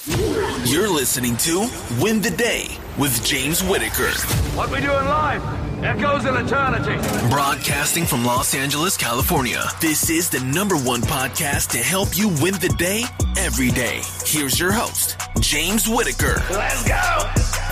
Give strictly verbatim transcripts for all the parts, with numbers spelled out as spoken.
You're listening to Win the Day with James Whitaker. What we do in life echoes in eternity. Broadcasting from Los Angeles, California. This is the number one podcast to help you win the day every day. Here's your host, James Whitaker. Let's go.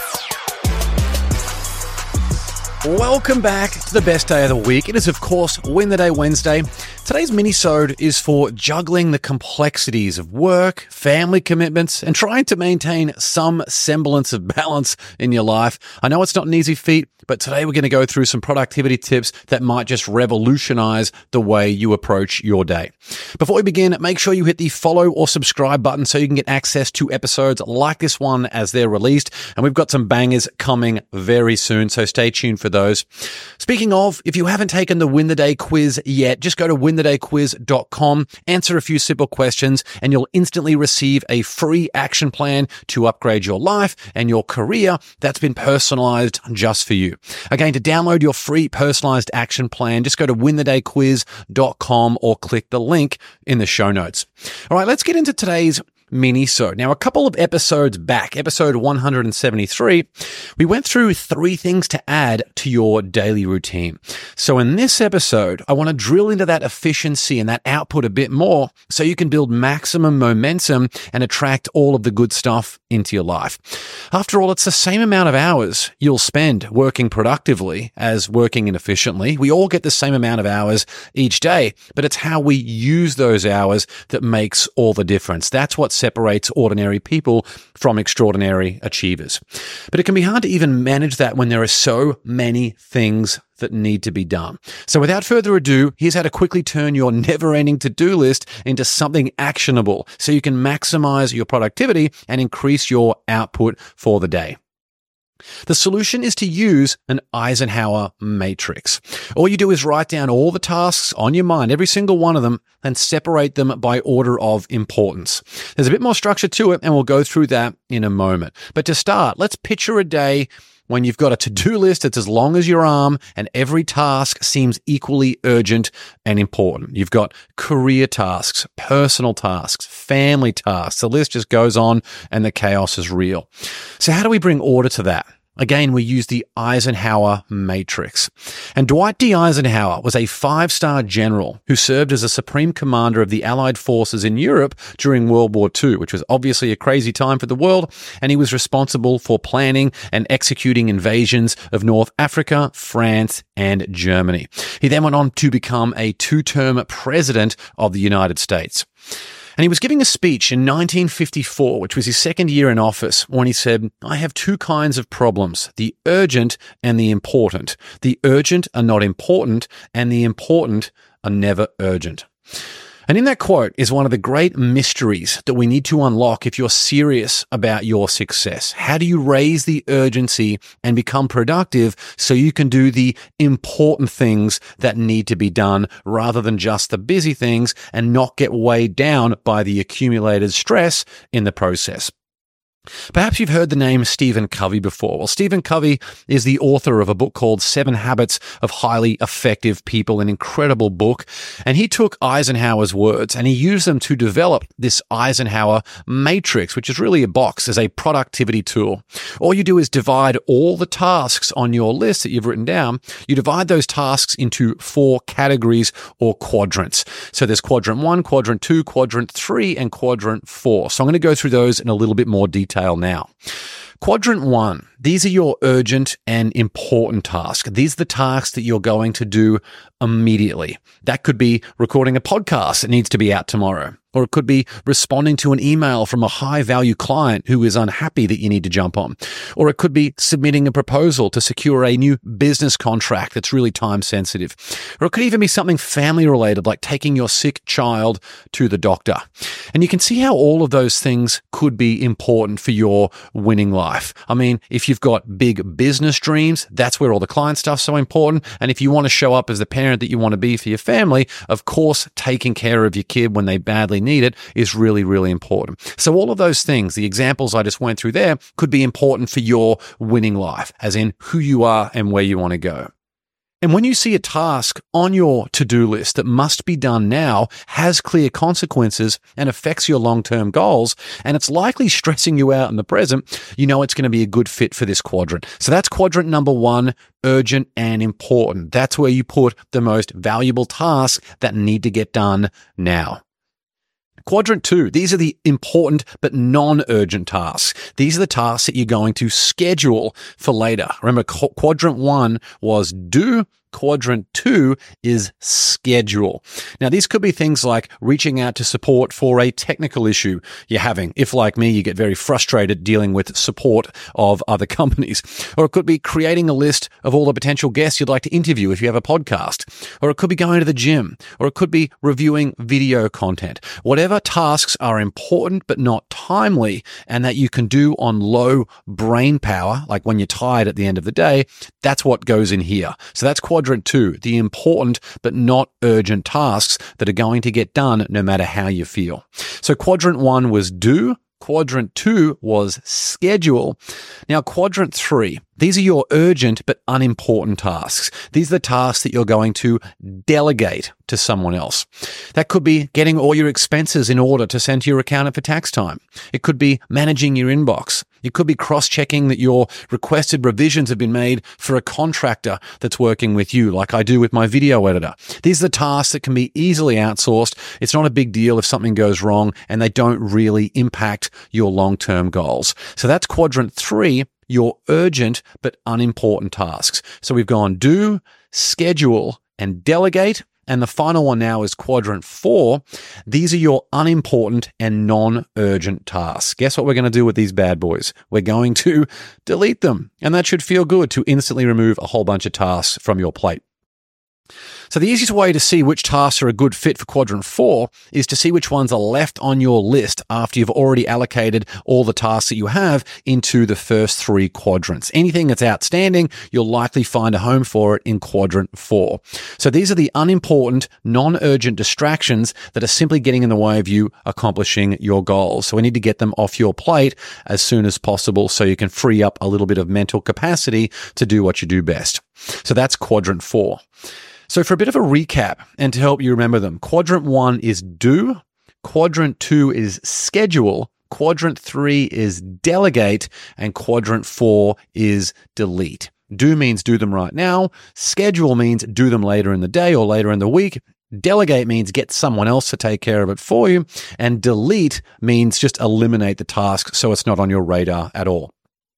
Welcome back to the best day of the week. It is, of course, Win the Day Wednesday. Today's mini-sode is for juggling the complexities of work, family commitments, and trying to maintain some semblance of balance in your life. I know it's not an easy feat, but today we're going to go through some productivity tips that might just revolutionize the way you approach your day. Before we begin, make sure you hit the follow or subscribe button so you can get access to episodes like this one as they're released. And we've got some bangers coming very soon, so stay tuned for those. Speaking of, if you haven't taken the Win the Day quiz yet, just go to win the day quiz dot com, answer a few simple questions, and you'll instantly receive a free action plan to upgrade your life and your career that's been personalized just for you. Again, to download your free personalized action plan, just go to win the day quiz dot com or click the link in the show notes. All right, let's get into today's mini-sode. Now, a couple of episodes back, episode one hundred seventy-three, we went through three things to add to your daily routine. So in this episode, I want to drill into that efficiency and that output a bit more so you can build maximum momentum and attract all of the good stuff into your life. After all, it's the same amount of hours you'll spend working productively as working inefficiently. We all get the same amount of hours each day, but it's how we use those hours that makes all the difference. That's what separates ordinary people from extraordinary achievers. But it can be hard to even manage that when there are so many things that need to be done. So without further ado, here's how to quickly turn your never-ending to-do list into something actionable so you can maximize your productivity and increase your output for the day. The solution is to use an Eisenhower matrix. All you do is write down all the tasks on your mind, every single one of them, and separate them by order of importance. There's a bit more structure to it, and we'll go through that in a moment. But to start, let's picture a day when you've got a to-do list that's as long as your arm and every task seems equally urgent and important. You've got career tasks, personal tasks, family tasks. The list just goes on and the chaos is real. So how do we bring order to that? Again, we use the Eisenhower matrix. And Dwight D. Eisenhower was a five-star general who served as a supreme commander of the Allied forces in Europe during World War Two, which was obviously a crazy time for the world, and he was responsible for planning and executing invasions of North Africa, France, and Germany. He then went on to become a two-term president of the United States. And he was giving a speech in nineteen fifty-four, which was his second year in office, when he said, "I have two kinds of problems, the urgent and the important. The urgent are not important, and the important are never urgent." And in that quote is one of the great mysteries that we need to unlock if you're serious about your success. How do you raise the urgency and become productive so you can do the important things that need to be done rather than just the busy things and not get weighed down by the accumulated stress in the process? Perhaps you've heard the name Stephen Covey before. Well, Stephen Covey is the author of a book called Seven Habits of Highly Effective People, an incredible book. And he took Eisenhower's words and he used them to develop this Eisenhower matrix, which is really a box as a productivity tool. All you do is divide all the tasks on your list that you've written down. You divide those tasks into four categories or quadrants. So there's quadrant one, quadrant two, quadrant three, and quadrant four. So I'm going to go through those in a little bit more detail now. Quadrant one, these are your urgent and important tasks. These are the tasks that you're going to do immediately. That could be recording a podcast that needs to be out tomorrow. Or it could be responding to an email from a high-value client who is unhappy that you need to jump on. Or it could be submitting a proposal to secure a new business contract that's really time-sensitive. Or it could even be something family-related, like taking your sick child to the doctor. And you can see how all of those things could be important for your winning life. I mean, if you've got big business dreams, that's where all the client stuff's so important. And if you want to show up as the parent that you want to be for your family, of course, taking care of your kid when they badly need it is really, really important. So all of those things, the examples I just went through there, could be important for your winning life, as in who you are and where you want to go. And when you see a task on your to-do list that must be done now, has clear consequences and affects your long-term goals, and it's likely stressing you out in the present, you know it's going to be a good fit for this quadrant. So that's quadrant number one, urgent and important. That's where you put the most valuable tasks that need to get done now. Quadrant two, these are the important but non-urgent tasks. These are the tasks that you're going to schedule for later. Remember, qu- quadrant one was do. Quadrant two is schedule. Now, these could be things like reaching out to support for a technical issue you're having. If, like me, you get very frustrated dealing with support of other companies. Or it could be creating a list of all the potential guests you'd like to interview if you have a podcast. Or it could be going to the gym. Or it could be reviewing video content. Whatever tasks are important but not timely and that you can do on low brain power, like when you're tired at the end of the day, that's what goes in here. So that's quadrant Quadrant two, the important but not urgent tasks that are going to get done no matter how you feel. So quadrant one was do. Quadrant two was schedule. Now, quadrant three, these are your urgent but unimportant tasks. These are the tasks that you're going to delegate to someone else. That could be getting all your expenses in order to send to your accountant for tax time. It could be managing your inbox. It could be cross-checking that your requested revisions have been made for a contractor that's working with you, like I do with my video editor. These are the tasks that can be easily outsourced. It's not a big deal if something goes wrong and they don't really impact your long-term goals. So that's quadrant three, your urgent but unimportant tasks. So we've gone do, schedule, and delegate. And the final one now is quadrant four. These are your unimportant and non-urgent tasks. Guess what we're going to do with these bad boys? We're going to delete them. And that should feel good to instantly remove a whole bunch of tasks from your plate. So the easiest way to see which tasks are a good fit for quadrant four is to see which ones are left on your list after you've already allocated all the tasks that you have into the first three quadrants. Anything that's outstanding, you'll likely find a home for it in quadrant four. So these are the unimportant, non-urgent distractions that are simply getting in the way of you accomplishing your goals. So we need to get them off your plate as soon as possible so you can free up a little bit of mental capacity to do what you do best. So that's quadrant four. So for a bit of a recap and to help you remember them, quadrant one is do, quadrant two is schedule, quadrant three is delegate, and quadrant four is delete. Do means do them right now. Schedule means do them later in the day or later in the week. Delegate means get someone else to take care of it for you. And delete means just eliminate the task so it's not on your radar at all.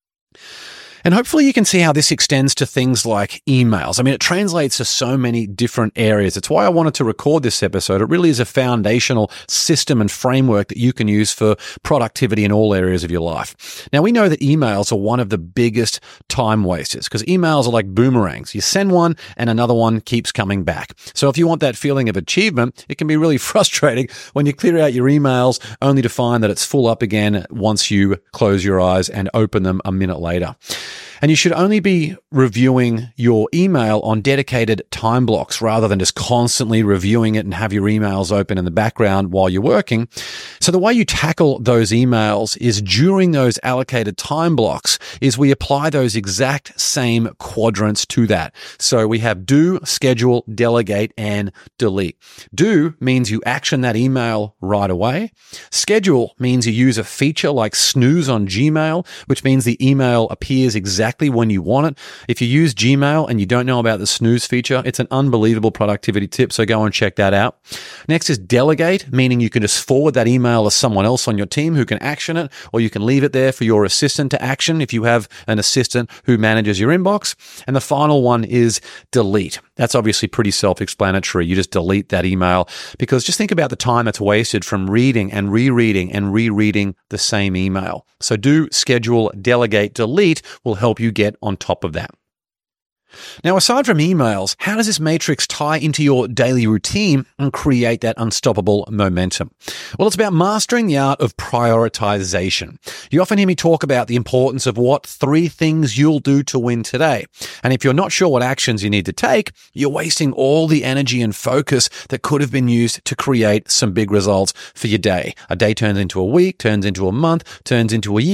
And hopefully you can see how this extends to things like emails. I mean, it translates to so many different areas. It's why I wanted to record this episode. It really is a foundational system and framework that you can use for productivity in all areas of your life. Now, we know that emails are one of the biggest time wasters because emails are like boomerangs. You send one and another one keeps coming back. So if you want that feeling of achievement, it can be really frustrating when you clear out your emails only to find that it's full up again once you close your eyes and open them a minute later. And you should only be reviewing your email on dedicated time blocks rather than just constantly reviewing it and have your emails open in the background while you're working. So the way you tackle those emails is during those allocated time blocks is we apply those exact same quadrants to that. So we have do, schedule, delegate, and delete. Do means you action that email right away. Schedule means you use a feature like snooze on Gmail, which means the email appears exactly when you want it. If you use Gmail and you don't know about the snooze feature, it's an unbelievable productivity tip, so go and check that out. Next is delegate, meaning you can just forward that email to someone else on your team who can action it, or you can leave it there for your assistant to action if you have an assistant who manages your inbox. And the final one is delete. That's obviously pretty self-explanatory. You just delete that email because just think about the time that's wasted from reading and rereading and rereading the same email. So do, schedule, delegate, delete will help you get on top of that. Now, aside from emails, how does this matrix tie into your daily routine and create that unstoppable momentum? Well, it's about mastering the art of prioritization. You often hear me talk about the importance of what three things you'll do to win today. And if you're not sure what actions you need to take, you're wasting all the energy and focus that could have been used to create some big results for your day. A day turns into a week, turns into a month, turns into a year.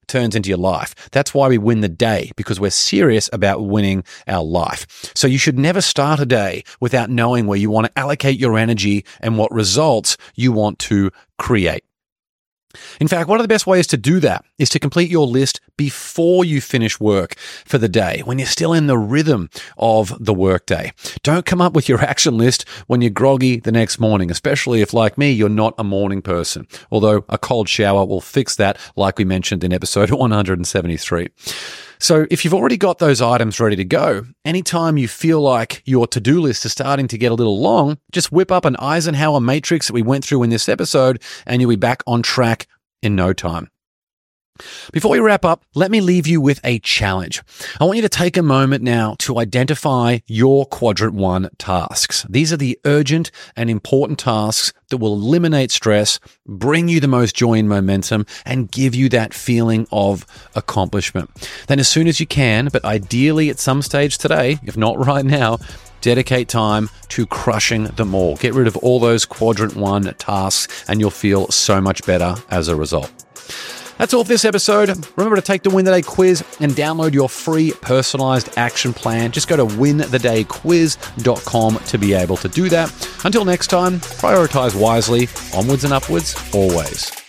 turns into your life. That's why we win the day, because we're serious about winning our life. So you should never start a day without knowing where you want to allocate your energy and what results you want to create. In fact, one of the best ways to do that is to complete your list before you finish work for the day, when you're still in the rhythm of the workday. Don't come up with your action list when you're groggy the next morning, especially if, like me, you're not a morning person. Although a cold shower will fix that, like we mentioned in episode one hundred seventy-three. So if you've already got those items ready to go, anytime you feel like your to-do list is starting to get a little long, just whip up an Eisenhower matrix that we went through in this episode, and you'll be back on track in no time. Before we wrap up, let me leave you with a challenge. I want you to take a moment now to identify your quadrant one tasks. These are the urgent and important tasks that will eliminate stress, bring you the most joy and momentum, and give you that feeling of accomplishment. Then as soon as you can, but ideally at some stage today, if not right now, dedicate time to crushing them all. Get rid of all those quadrant one tasks, and you'll feel so much better as a result. That's all for this episode. Remember to take the Win the Day quiz and download your free personalized action plan. Just go to win the day quiz dot com to be able to do that. Until next time, prioritize wisely, onwards and upwards, always.